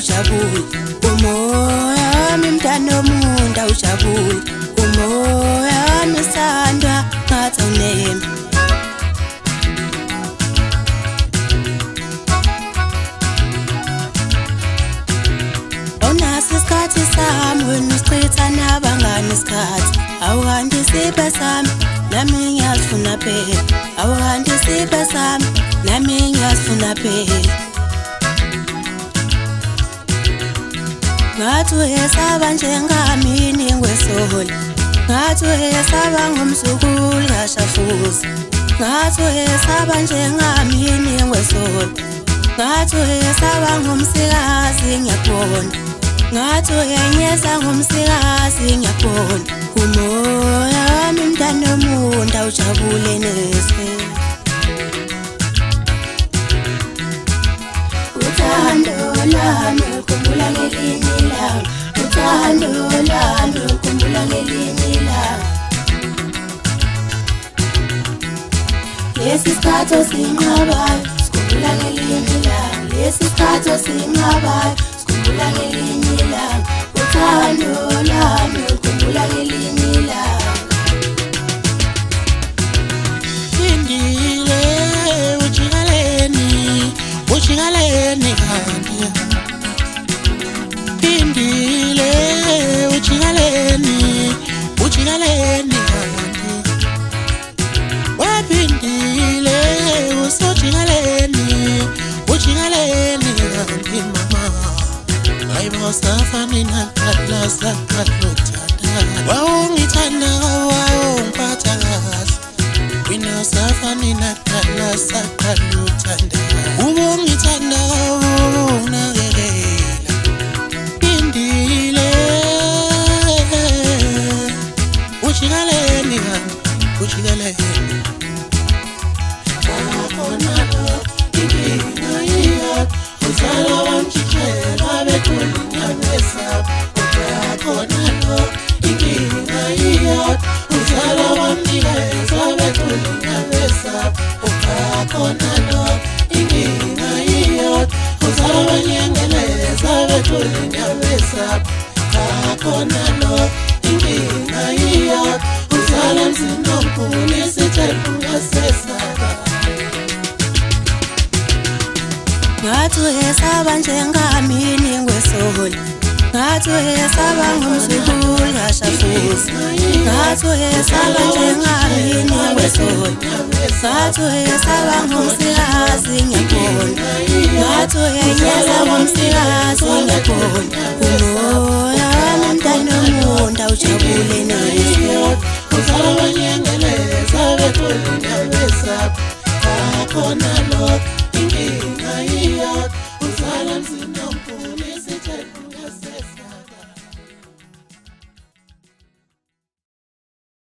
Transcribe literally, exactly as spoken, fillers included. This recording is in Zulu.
awujabule umoya wami mntana womuntu awujabule umoya wami sandwa ngathi awunembe isikhathi sami wena usichitha nabangani isikhathi awuhandi isiphe sami nami ngiyasifuna phela awuhandi isiphe sami nami ngiyasifuna phela ngathi uyesaba njengamini ngwesoholi ngathi uyesaba ngomzukulu kaShafuza ngathi uyesaba njengamini ngwesoholi ngathi uyesaba ngomsikazi ngiyakubona ngathi uyenyeza ngomsikazi ngiyakubona umoya wami mntana womuntu awujabule neze uthando lami ukhumbula ngelinye ilanga uthando lami ukhumbula ngelinye ilanga lesi sikhathi osinqabayo sikhumbula ngelinye ilanga lesi sikhathi osinqabayo sikhumbula ngelinye ilanga uthando lami ukhumbula ngelinye ilanga Indile ujikaleni ujikaleni kanti Indile ujikaleni ujikaleni kanti Wapindile usojikaleni ujikaleni kanti mama Aibo safani nakala sakalutanda Waungitanda waungpata kahle Wina safani nakala sakalutanda Ubungitanda waunakekela Indile Ujikaleni kanti ujikaleni Akonalo inkinga iya Uzala wamchichela betulunyamesa Uyakonalo inkinga iya Uzala wamnikeza betulunyamesa Uyakonalo inkinga iya Uzala wanyengeleza betulunyamesa Uyakonalo inkinga iya Uzala msinomkuli sithenungasesaba ngathi uyesaba njengamini ngwesoholi ngathi uyesaba ngomzukulu kaShafuza ngathi uyesaba njengamini ngwesoholi ngathi uyesaba ngomsikazi ngiyakubona ngathi uyenyeza ngomsikazi ngiyakubona umoya wami mntana womuntu awujabule neze uzala wanyengeleza betulunyamesa Akonalo inkinga iya Uzala msinomkuli sithenungasesaba